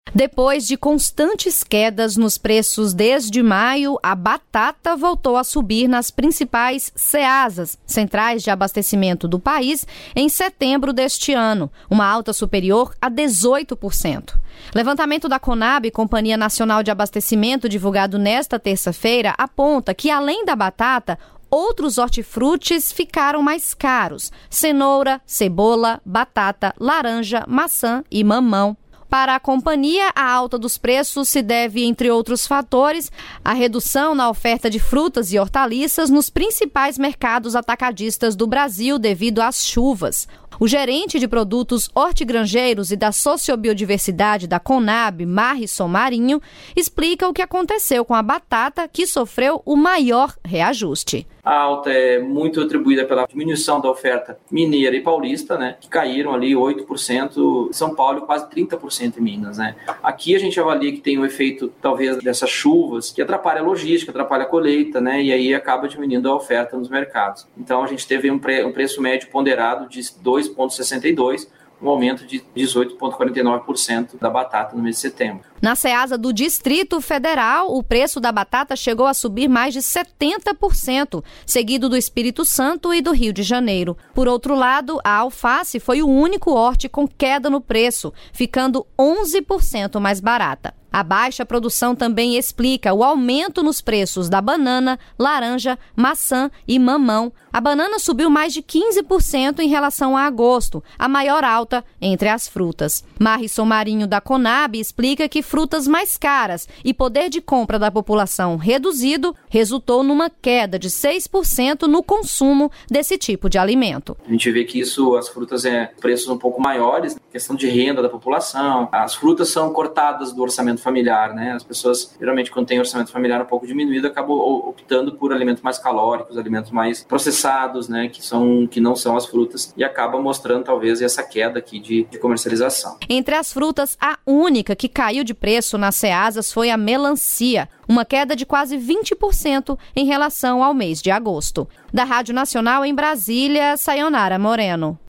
Depois de constantes quedas nos preços desde maio, a batata voltou a subir nas principais CEASAs, centrais de abastecimento do país, em setembro deste ano, uma alta superior a 18%. Levantamento da Conab, Companhia Nacional de Abastecimento, divulgado nesta terça-feira, aponta que, além da batata, outros hortifrutis ficaram mais caros: cenoura, cebola, batata, laranja, maçã e mamão. Para a companhia, a alta dos preços se deve, entre outros fatores, à redução na oferta de frutas e hortaliças nos principais mercados atacadistas do Brasil devido às chuvas. O gerente de produtos hortigranjeiros e da sociobiodiversidade da Conab, Marrisson Marinho, explica o que aconteceu com a batata, que sofreu o maior reajuste. A alta é muito atribuída pela diminuição da oferta mineira e paulista, que caíram ali 8% em São Paulo e quase 30% em Minas. Aqui a gente avalia que tem um efeito, talvez, dessas chuvas, que atrapalha a logística, atrapalha a colheita, e aí acaba diminuindo a oferta nos mercados. Então a gente teve um preço médio ponderado de 2,62, um aumento de 18,49% da batata no mês de setembro. Na CEASA do Distrito Federal, o preço da batata chegou a subir mais de 70%, seguido do Espírito Santo e do Rio de Janeiro. Por outro lado, a alface foi o único horti com queda no preço, ficando 11% mais barata. A baixa produção também explica o aumento nos preços da banana, laranja, maçã e mamão. A banana subiu mais de 15% em relação a agosto, a maior alta entre as frutas. Marrisson Marinho, da Conab, explica que frutas mais caras e poder de compra da população reduzido resultou numa queda de 6% no consumo desse tipo de alimento. A gente vê que as frutas preços um pouco maiores, questão de renda da população. As frutas são cortadas do orçamento familiar, As pessoas, geralmente, quando tem orçamento familiar um pouco diminuído, acabam optando por alimentos mais calóricos, alimentos mais processados, que não são as frutas, e acaba mostrando, talvez, essa queda aqui de comercialização. Entre as frutas, a única que caiu de preço nas CEASAs foi a melancia, uma queda de quase 20% em relação ao mês de agosto. Da Rádio Nacional em Brasília, Sayonara Moreno.